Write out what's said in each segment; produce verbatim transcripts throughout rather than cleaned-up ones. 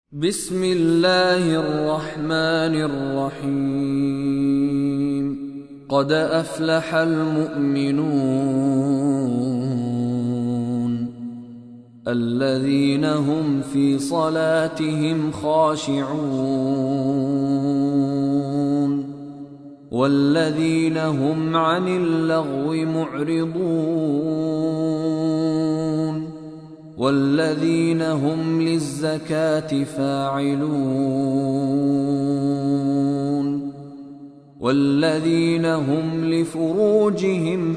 بسم الله الرحمن الرحيم قد أفلح المؤمنون الذين هم في صلاتهم خاشعون والذين هم عن اللغو معرضون والذين هم للزكاة فاعلون والذين هم لفروجهم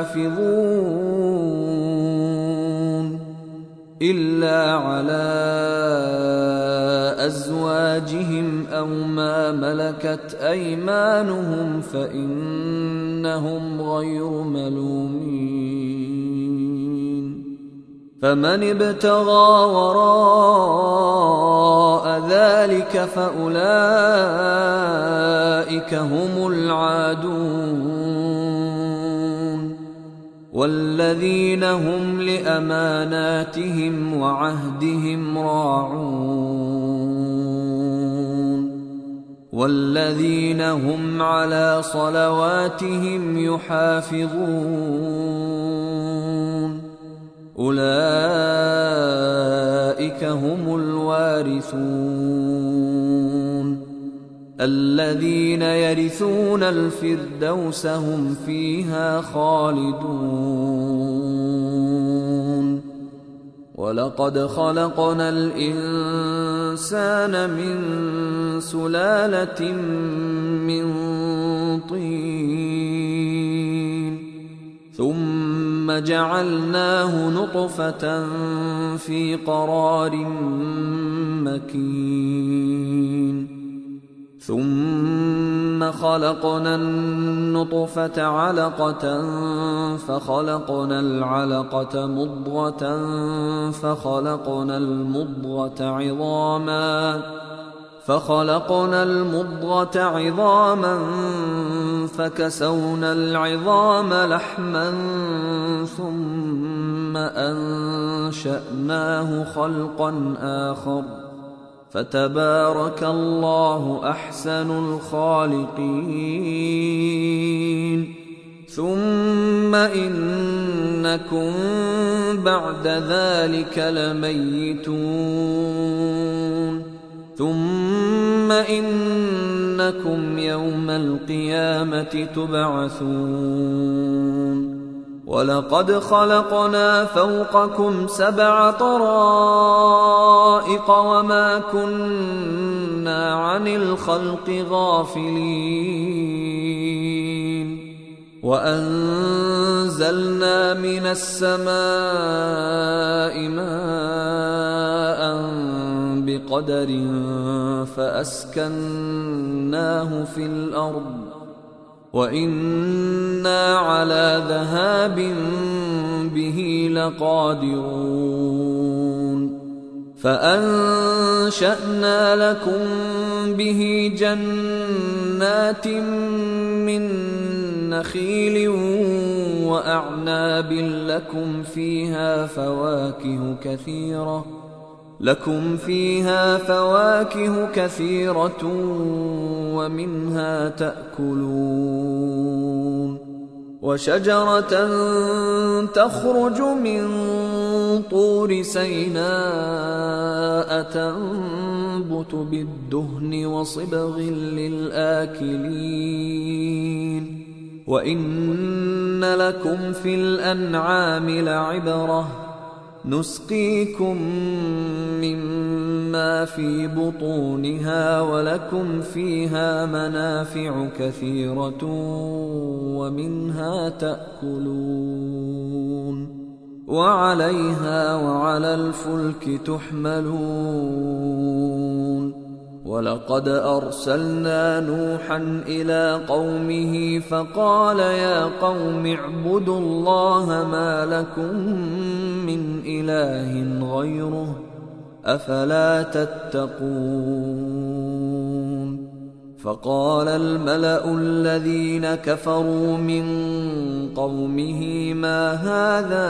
حافظون إلا على أزواجهم أو ما ملكت أيمانهم فإنهم غير ملومين فمن ابتغى وراء ذلك فأولئك هم العادون والذين هم لأماناتهم وعهدهم راعون والذين هم على صلواتهم يحافظون أولئك هم الوارثون الذين يرثون الفردوس هم فيها خالدون ولقد خلقنا الإنسان من سلالة من طين ثم جعلناه نطفة في قرار مكين ثم خلقنا النطفة علقة فخلقنا العلقة مضغة فخلقنا المضغة عظاما فخلقنا المضغة عظاما فكسونا العظام لحما ثم أنشأناه خلقا آخر فتبارك الله أحسن الخالقين ثم إنكم بعد ذلك لميتون ثم إنكم يوم القيامة تبعثون ولقد خلقنا فوقكم سبع طرائق وما كنا عن الخلق غافلين وأنزلنا من السماء ماء بقدر فأسكناه في الأرض وإنا على ذهاب به لقادرون فأنشأنا لكم به جنات من نخيل وأعناب لكم فيها فواكه كثيرة لكم فيها فواكه كثيرة ومنها تأكلون وشجرة تخرج من طور سيناء تنبت بالدهن وصبغ للآكلين وإن لكم في الأنعام لعبرة نسقيكم مما في بطونها ولكم فيها منافع كثيرة ومنها تأكلون وعليها وعلى الفلك تحملون ولقد أرسلنا نوحا إلى قومه فقال يا قوم اعبدوا الله ما لكم من إله غيره أفلا تتقون فقال الملأ الذين كفروا من قومه ما هذا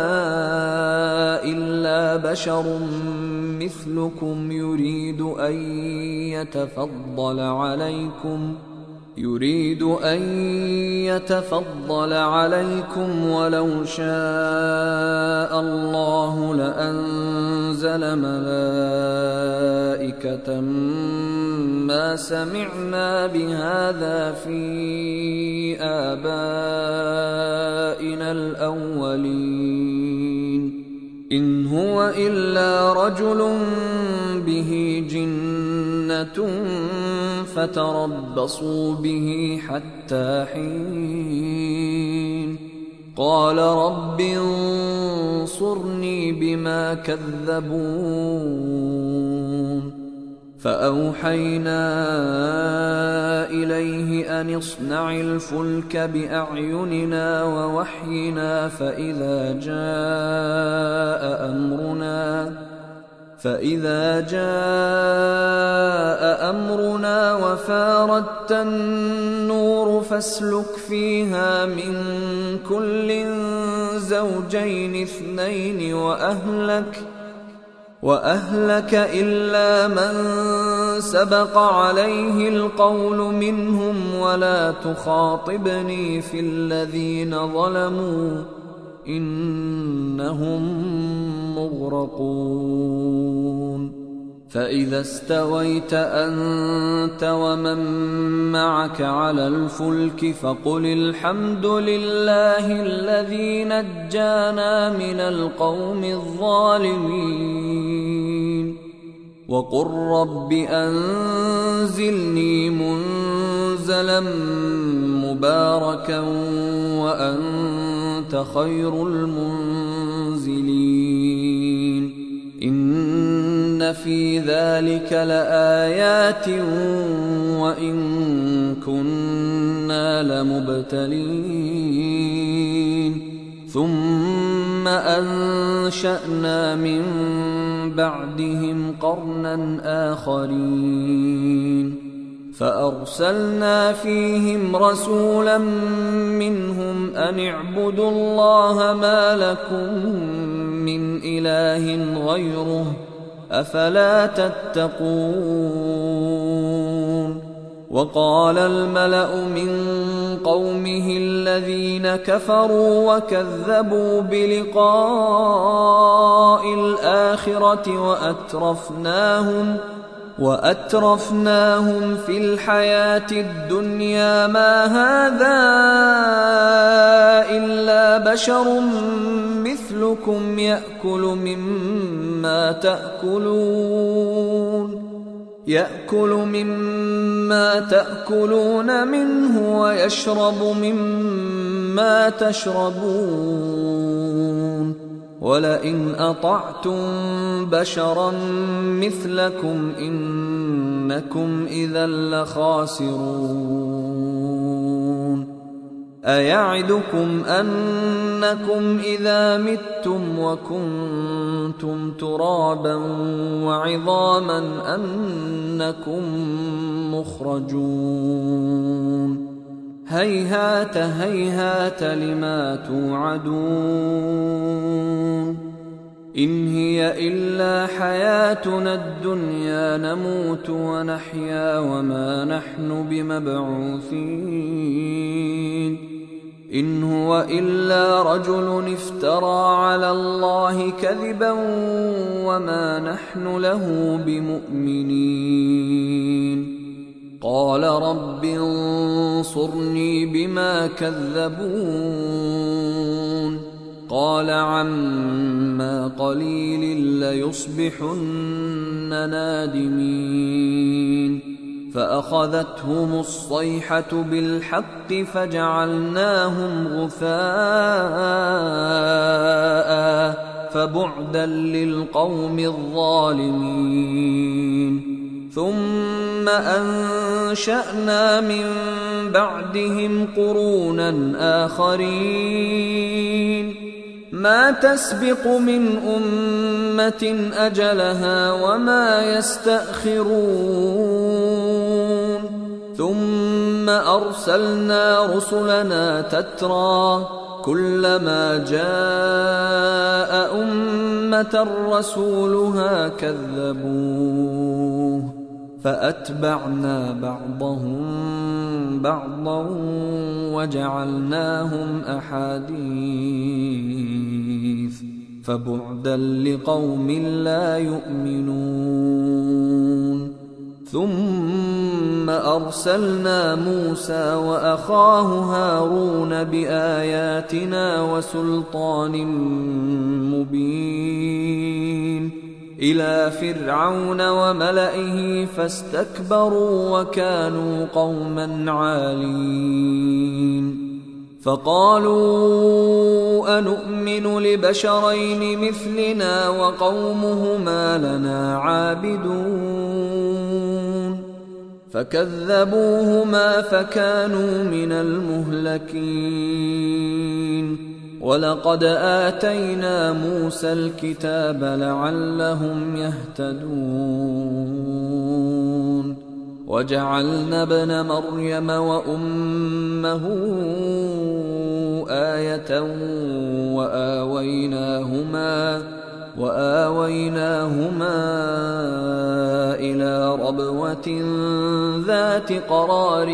إلا بشر مثلكم يريد أن يتفضل عليكم يريد أن يتفضل عليكم ولو شاء الله لأنزل ملائكة ما سمعنا بهذا في آبائنا الأولين إن هو إلا رجل به جنة فتربصوا به حتى حين قال رب انصرني بما كذبون فأوحينا إليه أن اصنع الفلك بأعيننا ووحينا فإذا جاء أمرنا فإذا جاء أمرنا وفاردت النور فاسلك فيها من كل زوجين اثنين وأهلك وأهلك إلا من سبق عليه القول منهم ولا تخاطبني في الذين ظلموا إنهم مغرقون فإذا استويت أنت ومن معك على الفلك فقل الحمد لله الذي نجانا من القوم الظالمين وقل رب أنزلني منزلا مباركا وأنت خير المنزلين إن في ذلك لآيات وإن كنا لمبتلين ثم أنشأنا من بعدهم قرنا آخرين فأرسلنا فيهم رسولا منهم أن اعبدوا الله ما لكم من إله غيره أفلا تتقون وقال الملأ من قومه الذين كفروا وكذبوا بلقاء الآخرة وأترفناهم وأترفناهم في الحياة الدنيا ما هذا إلا بشر مثلكم يأكل مما تأكلون يأكل مما تأكلون منه ويشرب مما تشربون ولئن أطعتم بشرا مثلكم إنكم إذا لخاسرون أيعدكم أنكم إذا متم وكنتم ترابا وعظاما أنكم مخرجون هيهات هيهات لما توعدون إن هي إلا حياتنا الدنيا نموت ونحيا وما نحن بمبعوثين إن هو إلا رجل افترى على الله كذبا وما نحن له بمؤمنين قال رب انصرني بما كذبون قال عما قليل ليصبحن نادمين فأخذتهم الصيحة بالحق فجعلناهم غثاء فبعدا للقوم الظالمين ثم أنشأنا من بعدهم قرونا آخرين ما تسبق من أمة أجلها وما يستأخرون ثم أرسلنا رسلنا تترى كلما جاء أمة رسولها كذبوه فأتبعنا بعضهم بعضا وجعلناهم أحاديث فبعدا لقوم لا يؤمنون. ثم أرسلنا موسى وأخاه هارون بآياتنا وسلطان مبين إلى فرعون وملئه فاستكبروا وكانوا قوما عالين. فقالوا أنؤمن لبشرين مثلنا وقومهما لنا عابدون فكذبوهما فكانوا من المهلكين. ولقد آتينا موسى الكتاب لعلهم يهتدون وجعلنا ابن مريم وأمه آية وآويناهما وآويناهما إلى ربوة ذات قرار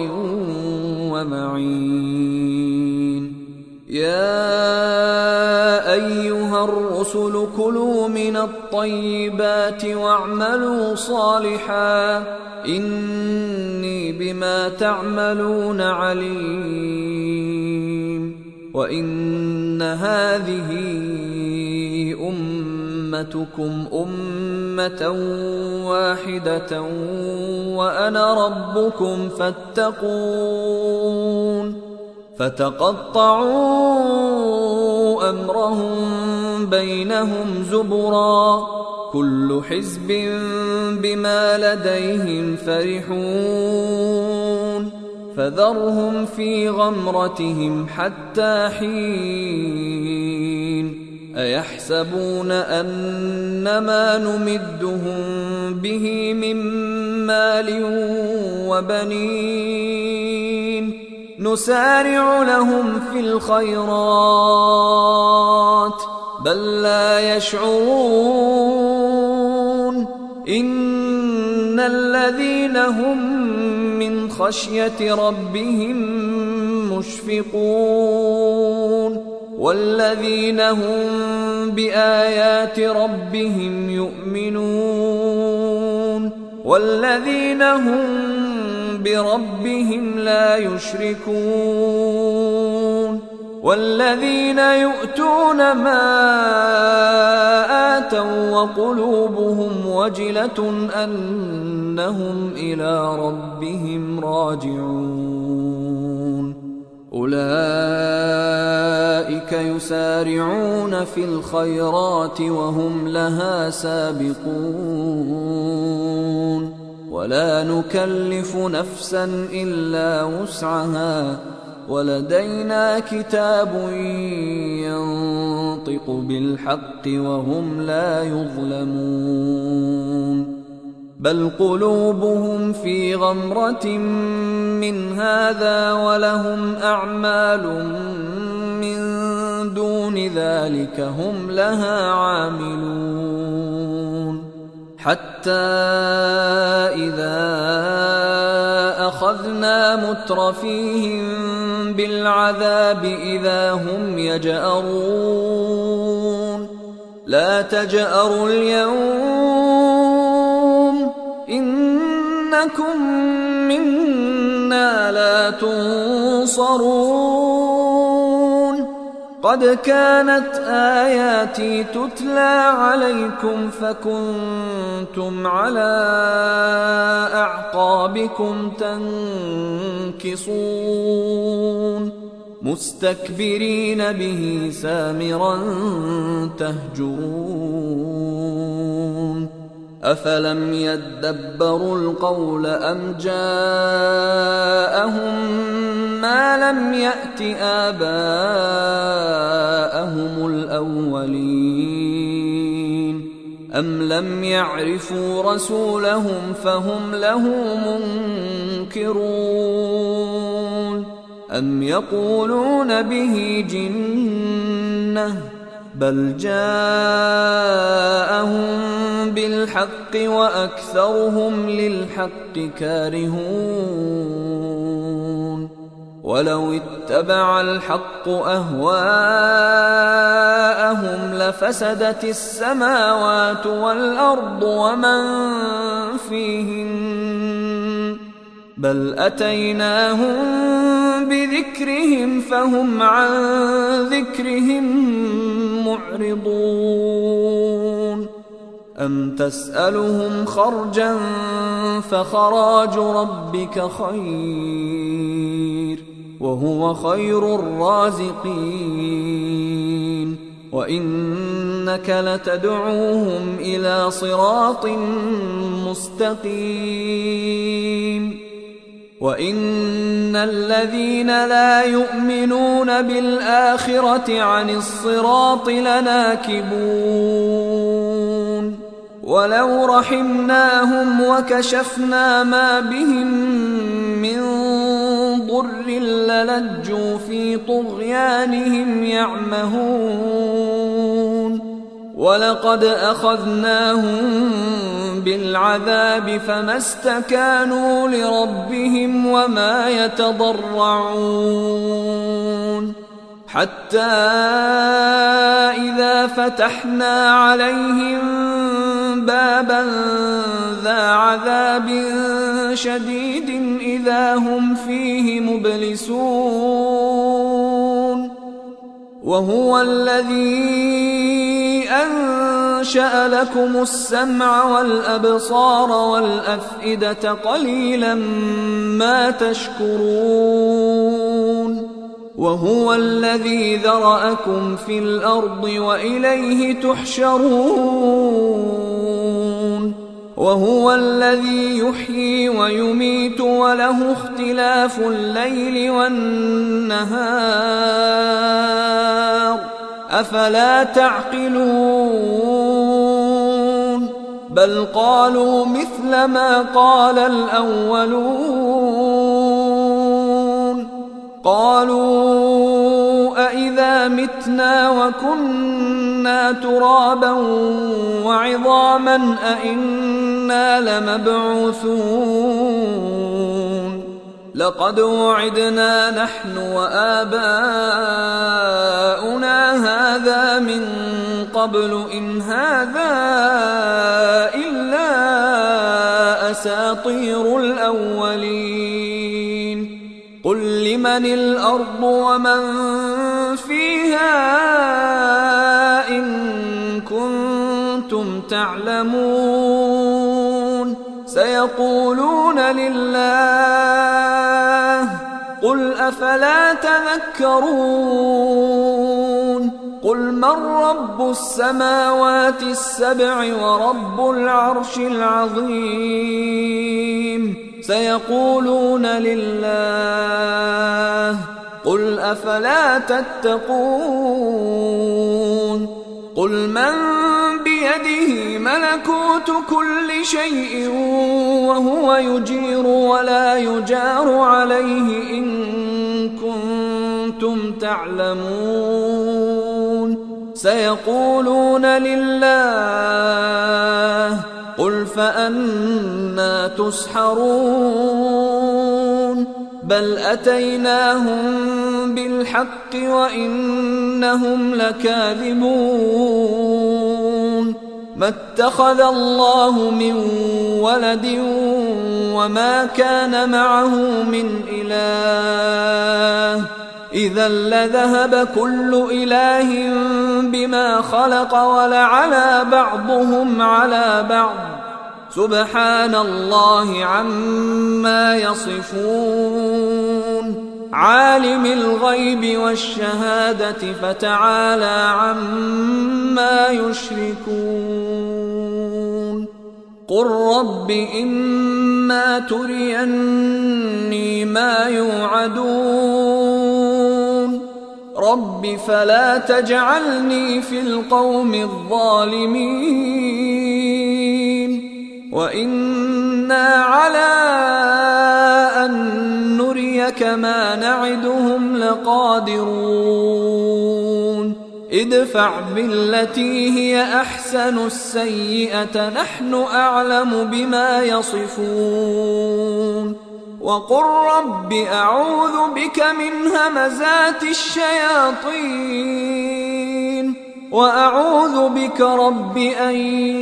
ومعين. يا أيها الرسل كلوا من الطيبات واعملوا صالحا إني بما تعملون عليم. وإن هذه أمتكم أمة واحدة وأنا ربكم فاتقون. فتقطعوا أمرهم بينهم زبرا كل حزب بما لديهم فرحون. فذرهم في غمرتهم حتى حين. أيحسبون أنما نمدهم به من مال وبنين نسارع لهم في الخيرات بل لا يشعرون. إن الذين هم من خشية ربهم مشفقون والذين هم بآيات ربهم يؤمنون والذين هم بربهم لا يشركون والذين يؤتون ما آتوا وقلوبهم وجلة أنهم إلى ربهم راجعون. أولئك يسارعون في الخيرات وهم لها سابقون ولا نكلف نفسا إلا وسعها ولدينا كتاب ينطق بالحق وهم لا يظلمون. بل قلوبهم في غمرة من هذا ولهم أعمال من دون ذلك هم لها عاملون. حتى إذا أخذنا مترفيهم بالعذاب إذا هم يجأرون. لا تجأروا اليوم إنكم منا لا تنصرون. قد كانت آياتي تتلى عليكم فكنتم على أعقابكم تنكصون مستكبرين به سامرا تهجرون. أفلم يدبروا القول أم جاءهم ما لم يأت آباءهم الأولين أم لم يعرفوا رسولهم فهم له منكرون أم يقولون به جنة بل جاءهم بالحق وأكثرهم للحق كارهون ولو اتبع الحق أهواءهم لفسدت السماوات والأرض ومن فيهن بل أتيناهم بذكرهم فهم عن ذكرهم معرضون أم تسألهم خرجا فخراج ربك خير وهو خير الرازقين وإنك لتدعوهم إلى صراط مستقيم وإن الذين لا يؤمنون بالآخرة عن الصراط لناكبون ولو رحمناهم وكشفنا ما بهم من ضر للجوا في طغيانهم يعمهون ولقد أخذناهم بالعذاب فما استكانوا لربهم وما يتضرعون حتى إذا فتحنا عليهم بابا ذا عذاب شديد إذا هم فيه مبلسون وهو الذي أنشأ لكم السمع والأبصار والأفئدة قليلا ما تشكرون وهو الذي ذرأكم في الأرض وإليه تحشرون وهو الذي يحيي ويميت وله اختلاف الليل والنهار أفلا تعقلون بل قالوا مثل ما قال الأولون قالوا أإذا متنا وكنا ترابا وعظاما أإنا لمبعوثون لقد وعدنا نحن وآباؤنا هذا من قبل إن هذا إلا أساطير الأولين قل لمن الأرض ومن فيها إن كنتم تعلمون سيقولون لله قل أفلا تذكرون قل من رب السماوات السبع ورب العرش العظيم سيقولون لله قل أفلا تتقون قل من بيده ملكوت كل شيء وهو يجير ولا يجار عليه إن كنتم تعلمون سيقولون لله قل فأنى تسحرون بل أتيناهم بالحق وإنهم لكاذبون ما اتخذ الله من ولد وما كان معه من إله إذا لذهب كل إله بما خلق ولعلى بعضهم على بعض سبحان الله عما يصفون عالم الغيب والشهادة فتعالى عما يشركون قل رب إما تريني ما يوعدون رب فلا تجعلني في القوم الظالمين وإنا على أن نريك ما نعدهم لقادرون ادفع بالتي هي أحسن السيئة نحن أعلم بما يصفون وقل رب أعوذ بك من همزات الشياطين وأعوذ بك رب أن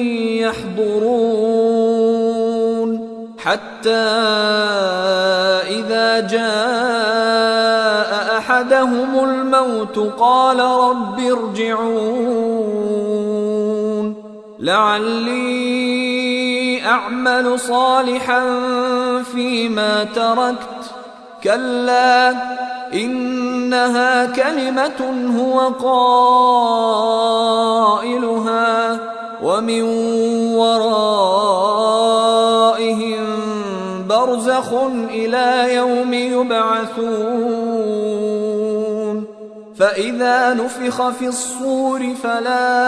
يحضرون حتى إذا جاء أحدهم الموت قال رب ارجعون لعلي أعمل صالحا فيما تركت كلا إنها كلمة هو قائلها ومن ورائهم برزخ إلى يوم يبعثون فإذا نفخ في الصور فلا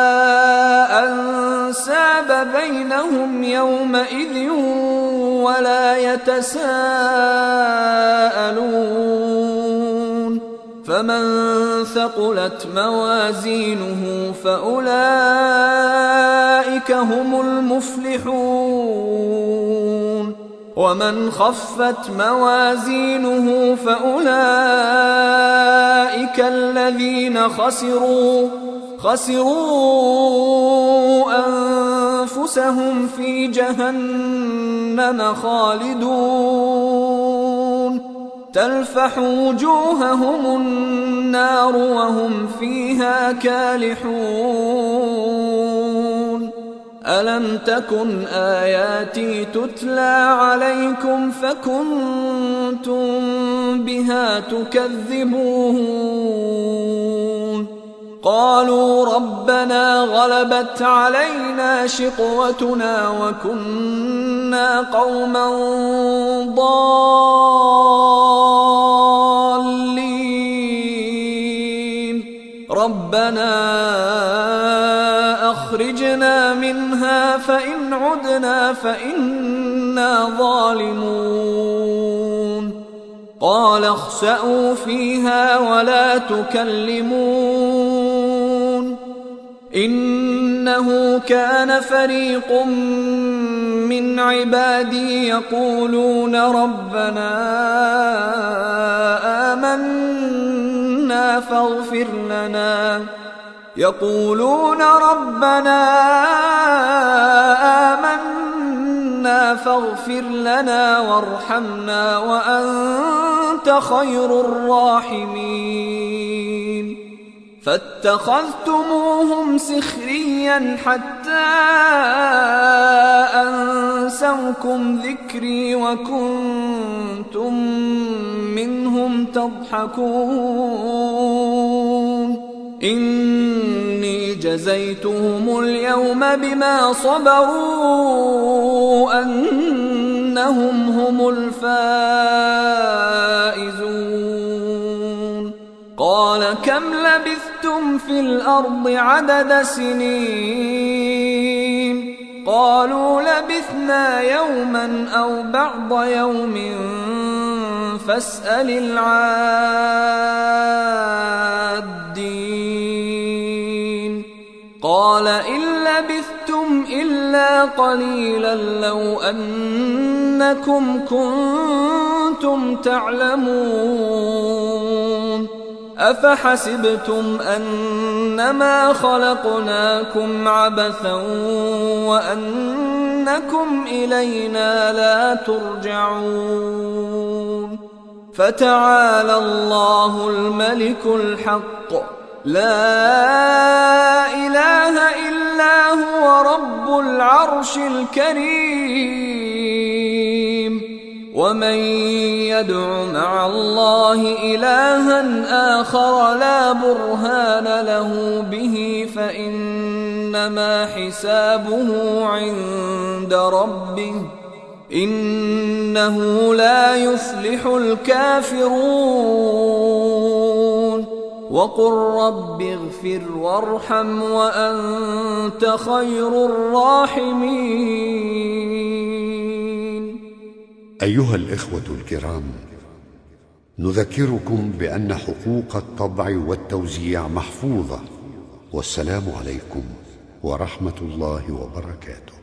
أنساب بينهم يومئذ ولا يتساءلون فمن ثقلت موازينه فأولئك هم المفلحون ومن خفت موازينه فأولئك الذين خسروا خسروا أنفسهم في جهنم خالدون تلفح وجوههم النار وهم فيها كالحون ألم تكن آياتي تتلى عليكم فكنتم بها تكذبون قالوا ربنا غلبت علينا شقوتنا وكنا قوما ضالين ربنا أخرجنا منها فإن عدنا فإنا ظالمون قال اخسئوا فيها ولا تكلمون إنه كان فريق من عبادي يقولون ربنا آمنا فاغفر لنا يقولون ربنا آمنا فاغفر لنا وارحمنا وأنت خير الراحمين فاتخذتموهم سخريا حتى أنسوكم ذكري وكنتم منهم تضحكون إني جزيتهم اليوم بما صبروا أنهم هم الفائزون قال كم لبثتم في الأرض عدد سنين قالوا لبثنا يوما أو بعض يوم فاسأل العادين قال إن لبثتم إلا قليلا لو أنكم كنتم تعلمون أفحسبتم أنما خلقناكم عبثا وأنكم إلينا لا ترجعون فتعالى الله الملك الحق لا إله إلا هو رب العرش الكريم ومن يدع مع الله إلها آخر لا برهان له به فإنما حسابه عند ربه إنه لا يفلح الكافرون وقل رب اغفر وارحم وأنت خير الراحمين. أيها الإخوة الكرام، نذكركم بأن حقوق الطبع والتوزيع محفوظة، والسلام عليكم ورحمة الله وبركاته.